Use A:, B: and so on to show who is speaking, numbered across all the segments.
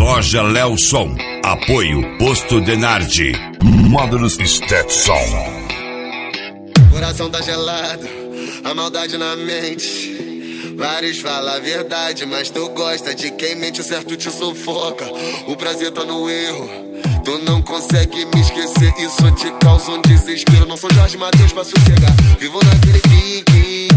A: Loja Lelson. Apoio Posto Denardi. Módulos Stetson.
B: Coração tá gelado, a maldade na mente. Vários falam a verdade, mas tu gosta de quem mente, o certo te sufoca. O prazer tá no erro, tu não consegue me esquecer. Isso te causa um desespero. Não sou Jorge Mateus pra sossegar, vivo naquele pique.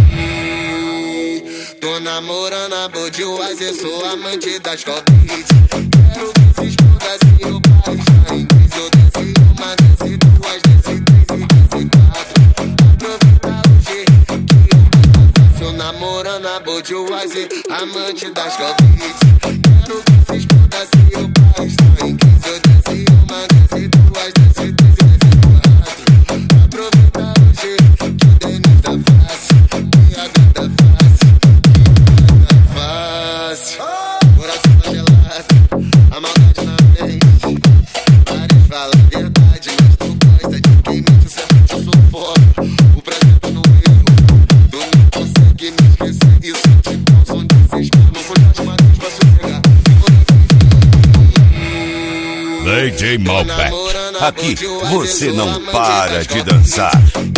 B: Tô namorando a Budweiser, sou amante das Covid. Quero que se exploda assim o país já em crise. Eu desci uma, desci duas, desci três e desci quatro. Aproveita hoje que eu faço namorando a Budweiser, amante das Covid. Quero que se exploda assim o país já em crise. Eu desci uma, desci duas, desci três e desci quatro. Aproveita hoje que o Denis tá fácil e a vida é fácil. Coração tá gelado, a maldade na mente. Vários falam a verdade, mas tu gosta de quem mente, o certo te sufoca. O prazer tá no erro, tu não consegue me esquecer. Isso te causa um desespero. Não sou Jorge Mateus pra sossegar,
A: DJ Malbec, aqui você não para de dançar.